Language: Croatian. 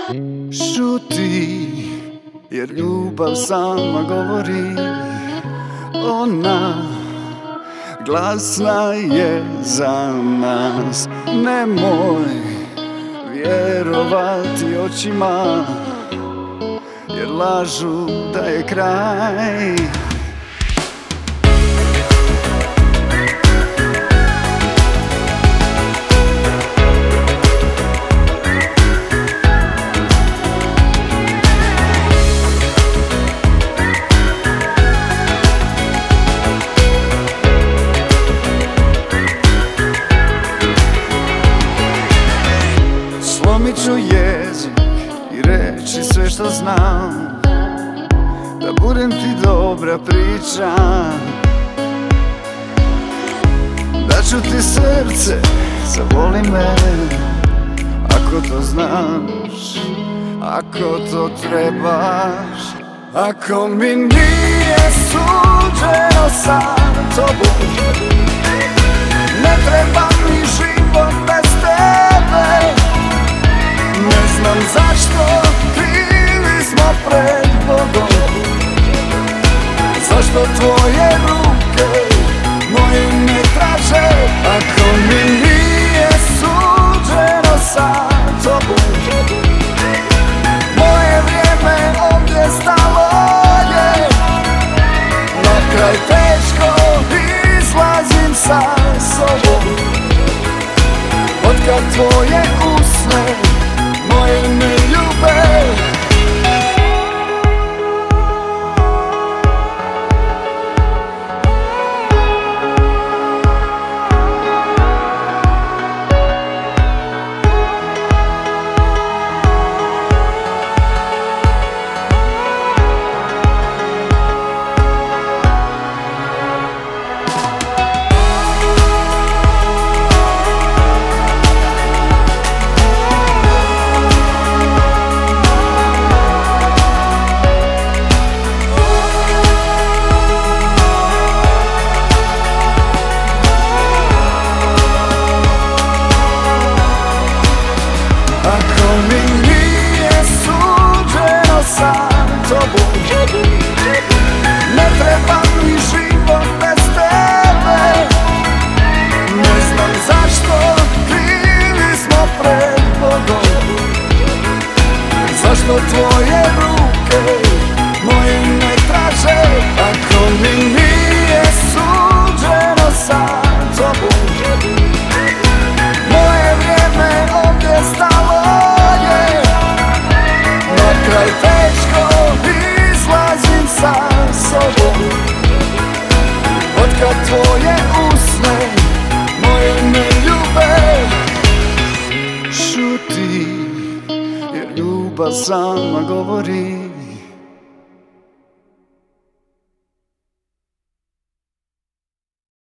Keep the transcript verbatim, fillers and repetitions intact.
Šuti, jer ljubav sama govori. Ona glasna je za nas. Nemoj vjerovati očima, jer lažu da je kraj. Slomit ću jezik i reći sve što znam, da budem ti dobra priča. Daću ti srce, zavoli me, ako to znaš, ako to trebaš. Ako mi nije suđeno sa tobom, ne treba mi život bez tebe. Ne znam zašto krivi smo pred Bogom, zašto tvoje ruke moje ne traže. Ako mi nije suđeno sa tobom, moje vrijeme ovdje stalo je. Na kraj teško izlazim sa sobom, otkad tvoje usne moje ne ljube. Ako mi nije suđeno sa tobom, ne treba mi život bez tebe. Ne znam zašto krivi smo pred Bogom, zašto tvoje ruke moje ne traže. Ako mi nije suđeno sa tobom, moje vrijeme ovdje stalo je. Na kraj teško izlazim sa sobom, otkad tvoje usne moje ne ljube. Šuti, jer ljubav sama govori.